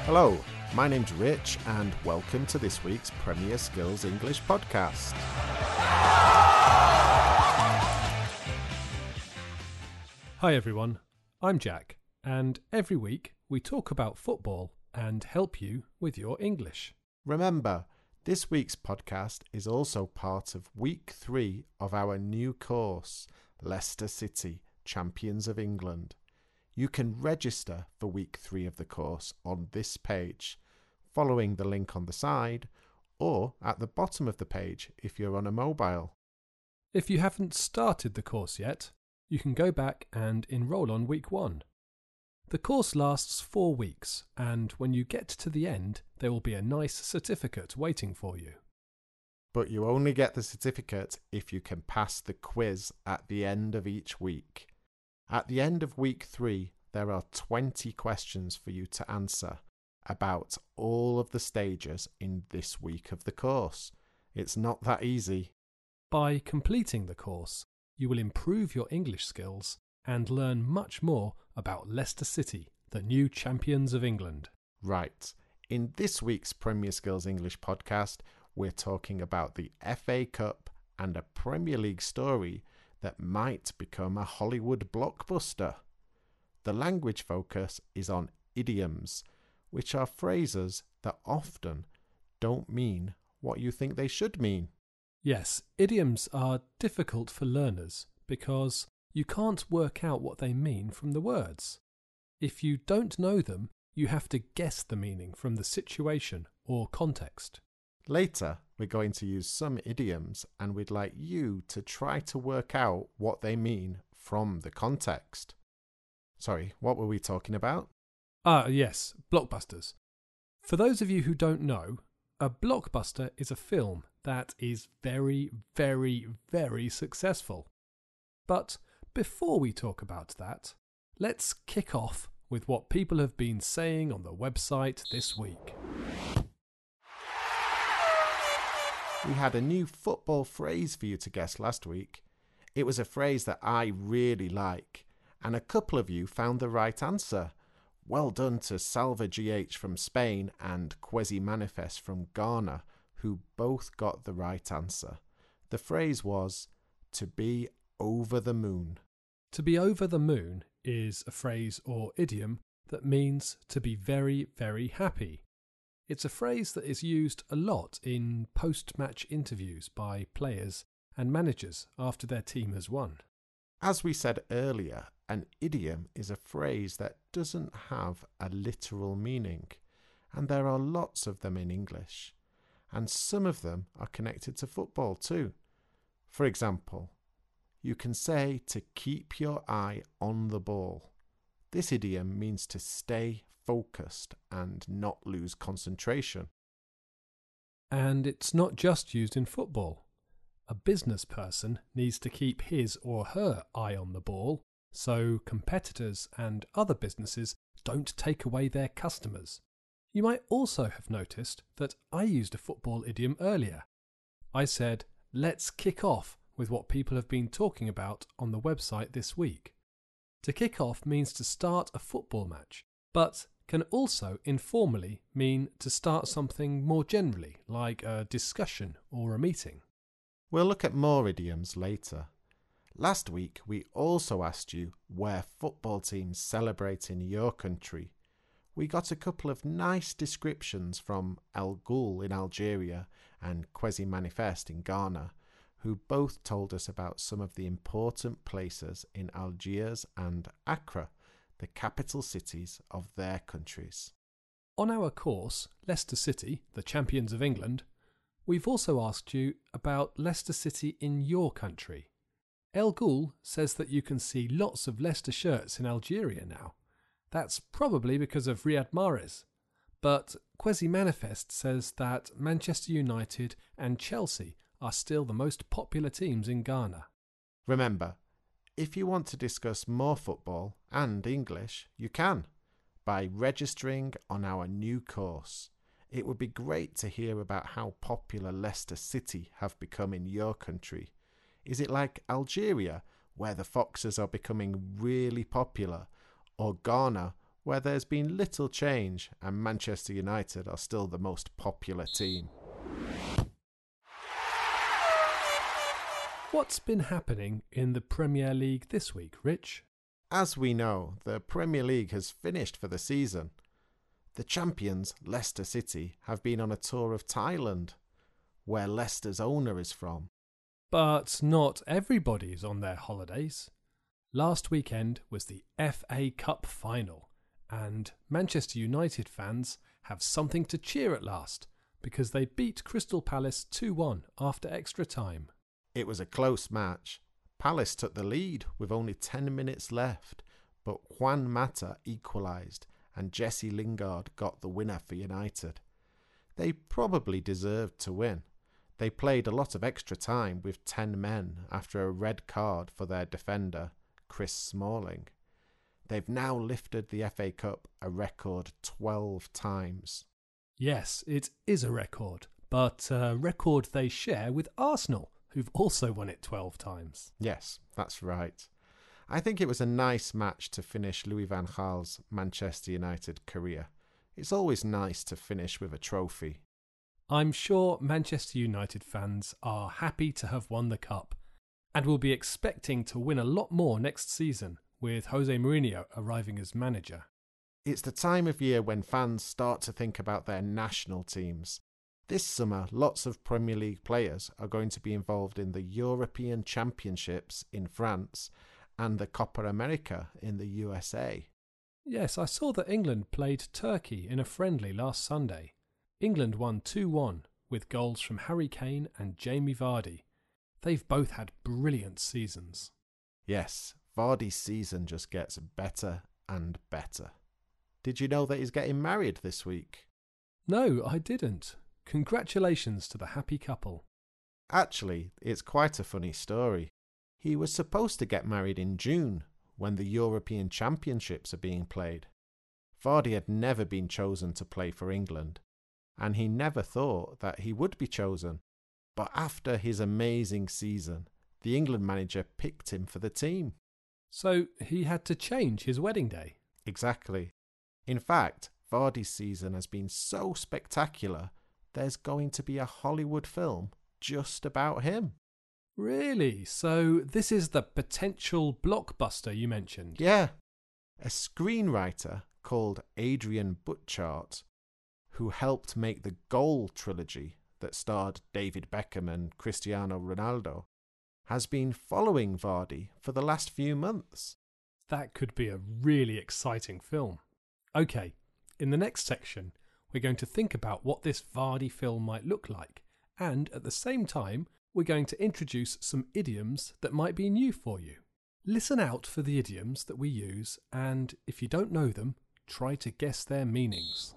Hello, my name's Rich and welcome to this week's Premier Skills English podcast. Hi everyone, I'm Jack, and every week we talk about football and help you with your English. Remember, this week's podcast is also part of week 3 of our new course, Leicester City, Champions of England. You can register for week 3 of the course on this page, following the link on the side, or at the bottom of the page if you're on a mobile. If you haven't started the course yet, you can go back and enrol on week 1. The course lasts 4 weeks, and when you get to the end, there will be a nice certificate waiting for you. But you only get the certificate if you can pass the quiz at the end of each week. At the end of week 3, there are 20 questions for you to answer about all of the stages in this week of the course. It's not that easy. By completing the course, you will improve your English skills and learn much more about Leicester City, the new champions of England. Right. In this week's Premier Skills English podcast, we're talking about the FA Cup and a Premier League story that might become a Hollywood blockbuster. The language focus is on idioms, which are phrases that often don't mean what you think they should mean. Yes, idioms are difficult for learners because you can't work out what they mean from the words. If you don't know them, you have to guess the meaning from the situation or context. Later, we're going to use some idioms and we'd like you to try to work out what they mean from the context. Sorry, what were we talking about? Yes, blockbusters. For those of you who don't know, a blockbuster is a film that is very, very, very successful. But before we talk about that, let's kick off with what people have been saying on the website this week. We had a new football phrase for you to guess last week. It was a phrase that I really like, and a couple of you found the right answer. Well done to Salva GH from Spain and Kwesi Manifest from Ghana, who both got the right answer. The phrase was, to be over the moon. To be over the moon is a phrase or idiom that means to be very, very happy. It's a phrase that is used a lot in post-match interviews by players and managers after their team has won. As we said earlier, an idiom is a phrase that doesn't have a literal meaning, and there are lots of them in English, and some of them are connected to football too. For example, you can say to keep your eye on the ball. This idiom means to stay focused and not lose concentration. And it's not just used in football. A business person needs to keep his or her eye on the ball so competitors and other businesses don't take away their customers. You might also have noticed that I used a football idiom earlier. I said, let's kick off with what people have been talking about on the website this week. To kick off means to start a football match, but can also informally mean to start something more generally, like a discussion or a meeting. We'll look at more idioms later. Last week, we also asked you where football teams celebrate in your country. We got a couple of nice descriptions from El Ghul in Algeria and Kwesi Manifest in Ghana, who both told us about some of the important places in Algiers and Accra, the capital cities of their countries. On our course, Leicester City, the Champions of England, we've also asked you about Leicester City in your country. El Ghul says that you can see lots of Leicester shirts in Algeria now. That's probably because of Riyad Mahrez. But Kwesi Manifest says that Manchester United and Chelsea are still the most popular teams in Ghana. Remember, if you want to discuss more football and English, you can, by registering on our new course. It would be great to hear about how popular Leicester City have become in your country. Is it like Algeria, where the Foxes are becoming really popular, or Ghana, where there's been little change and Manchester United are still the most popular team. What's been happening in the Premier League this week, Rich? As we know, the Premier League has finished for the season. The champions, Leicester City, have been on a tour of Thailand, where Leicester's owner is from. But not everybody is on their holidays. Last weekend was the FA Cup final, and Manchester United fans have something to cheer at last because they beat Crystal Palace 2-1 after extra time. It was a close match. Palace took the lead with only 10 minutes left, but Juan Mata equalised and Jesse Lingard got the winner for United. They probably deserved to win. They played a lot of extra time with 10 men after a red card for their defender, Chris Smalling. They've now lifted the FA Cup a record 12 times. Yes, it is a record, but a record they share with Arsenal, who've also won it 12 times. Yes, that's right. I think it was a nice match to finish Louis van Gaal's Manchester United career. It's always nice to finish with a trophy. I'm sure Manchester United fans are happy to have won the cup and will be expecting to win a lot more next season with Jose Mourinho arriving as manager. It's the time of year when fans start to think about their national teams. This summer, lots of Premier League players are going to be involved in the European Championships in France and the Copa America in the USA. Yes, I saw that England played Turkey in a friendly last Sunday. England won 2-1 with goals from Harry Kane and Jamie Vardy. They've both had brilliant seasons. Yes, Vardy's season just gets better and better. Did you know that he's getting married this week? No, I didn't. Congratulations to the happy couple. Actually, it's quite a funny story. He was supposed to get married in June, when the European Championships are being played. Vardy had never been chosen to play for England, and he never thought that he would be chosen. But after his amazing season, the England manager picked him for the team. So he had to change his wedding day? Exactly. In fact, Vardy's season has been so spectacular, there's going to be a Hollywood film just about him. Really? So this is the potential blockbuster you mentioned? Yeah. A screenwriter called Adrian Butchart, who helped make the Goal trilogy that starred David Beckham and Cristiano Ronaldo, has been following Vardy for the last few months. That could be a really exciting film. Okay, in the next section, we're going to think about what this Vardy film might look like, and at the same time, we're going to introduce some idioms that might be new for you. Listen out for the idioms that we use, and if you don't know them, try to guess their meanings.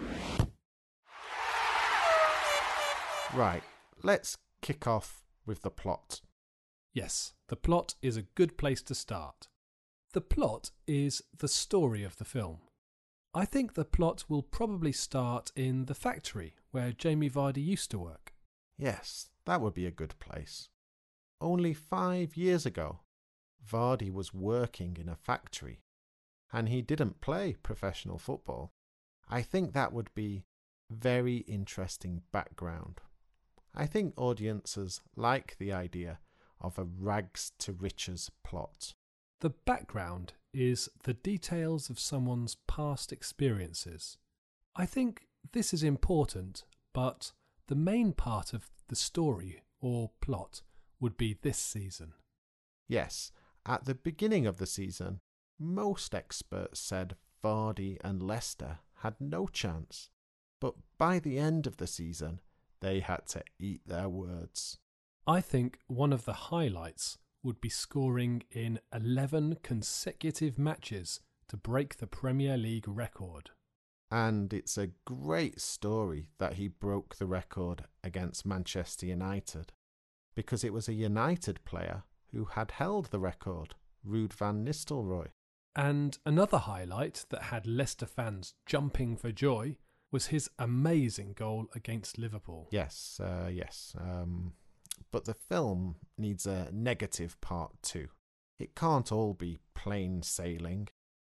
Right, let's kick off with the plot. Yes, the plot is a good place to start. The plot is the story of the film. I think the plot will probably start in the factory where Jamie Vardy used to work. Yes, that would be a good place. Only 5 years ago, Vardy was working in a factory, and he didn't play professional football. I think that would be very interesting background. I think audiences like the idea of a rags to riches plot. The background is the details of someone's past experiences. I think this is important, but the main part of the story or plot would be this season. Yes, at the beginning of the season, most experts said Vardy and Leicester had no chance. But by the end of the season, they had to eat their words. I think one of the highlights would be scoring in 11 consecutive matches to break the Premier League record. And it's a great story that he broke the record against Manchester United, because it was a United player who had held the record, Ruud van Nistelrooy. And another highlight that had Leicester fans jumping for joy was his amazing goal against Liverpool. Yes. But the film needs a negative part too. It can't all be plain sailing.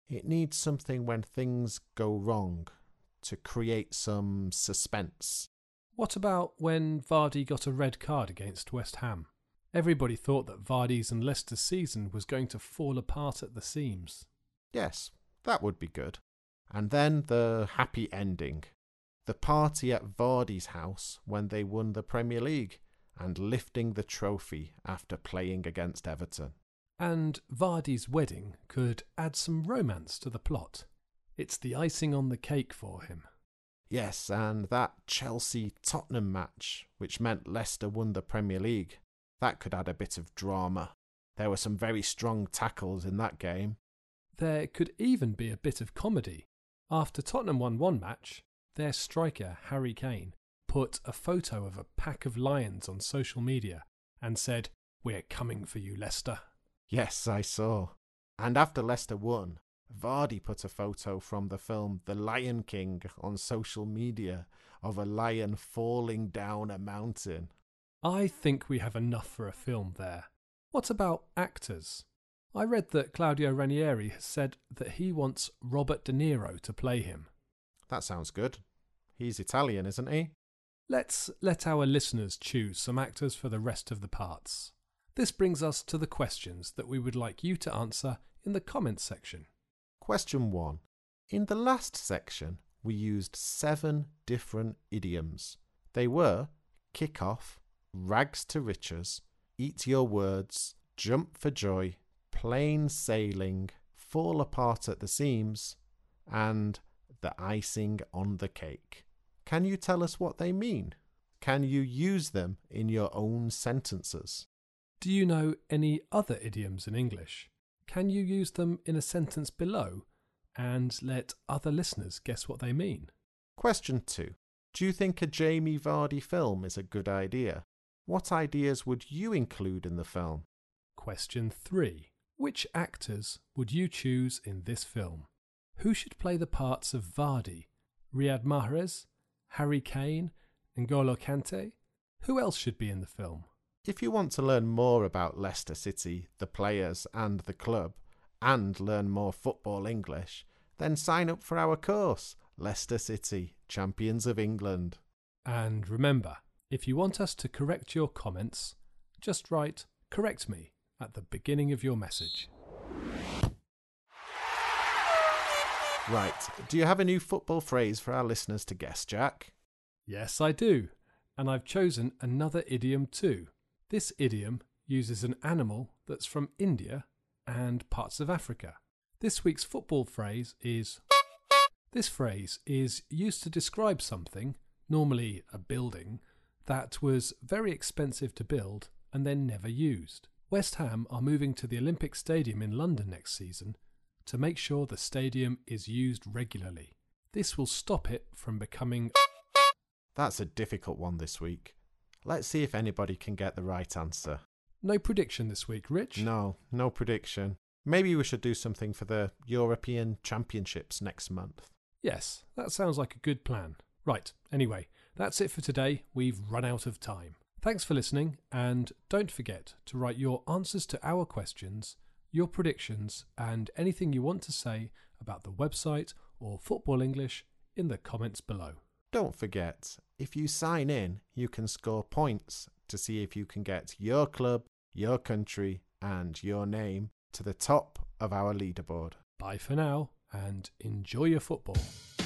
It needs something when things go wrong to create some suspense. What about when Vardy got a red card against West Ham? Everybody thought that Vardy's and Leicester's season was going to fall apart at the seams. Yes, that would be good. And then the happy ending. The party at Vardy's house when they won the Premier League and lifting the trophy after playing against Everton. And Vardy's wedding could add some romance to the plot. It's the icing on the cake for him. Yes, and that Chelsea-Tottenham match, which meant Leicester won the Premier League, that could add a bit of drama. There were some very strong tackles in that game. There could even be a bit of comedy. After Tottenham won one match, their striker, Harry Kane, put a photo of a pack of lions on social media and said, "We're coming for you, Leicester." Yes, I saw. And after Leicester won, Vardy put a photo from the film The Lion King on social media of a lion falling down a mountain. I think we have enough for a film there. What about actors? I read that Claudio Ranieri has said that he wants Robert De Niro to play him. That sounds good. He's Italian, isn't he? Let's let our listeners choose some actors for the rest of the parts. This brings us to the questions that we would like you to answer in the comments section. Question 1. In the last section, we used 7 different idioms. They were kick off, rags to riches, eat your words, jump for joy, plain sailing, fall apart at the seams, and the icing on the cake. Can you tell us what they mean? Can you use them in your own sentences? Do you know any other idioms in English? Can you use them in a sentence below and let other listeners guess what they mean? Question 2. Do you think a Jamie Vardy film is a good idea? What ideas would you include in the film? Question 3. Which actors would you choose in this film? Who should play the parts of Vardy? Riyad Mahrez, Harry Kane, N'Golo Kante? Who else should be in the film? If you want to learn more about Leicester City, the players and the club, and learn more football English, then sign up for our course, Leicester City, Champions of England. And remember, if you want us to correct your comments, just write "correct me" at the beginning of your message. Right, do you have a new football phrase for our listeners to guess, Jack? Yes, I do. And I've chosen another idiom too. This idiom uses an animal that's from India and parts of Africa. This week's football phrase is... This phrase is used to describe something, normally a building, that was very expensive to build and then never used. West Ham are moving to the Olympic Stadium in London next season to make sure the stadium is used regularly. This will stop it from becoming... That's a difficult one this week. Let's see if anybody can get the right answer. No prediction this week, Rich? No prediction. Maybe we should do something for the European Championships next month. Yes, that sounds like a good plan. Right, anyway, that's it for today. We've run out of time. Thanks for listening, and don't forget to write your answers to our questions, your predictions, and anything you want to say about the website or Football English in the comments below. Don't forget, if you sign in, you can score points to see if you can get your club, your country, and your name to the top of our leaderboard. Bye for now, and enjoy your football.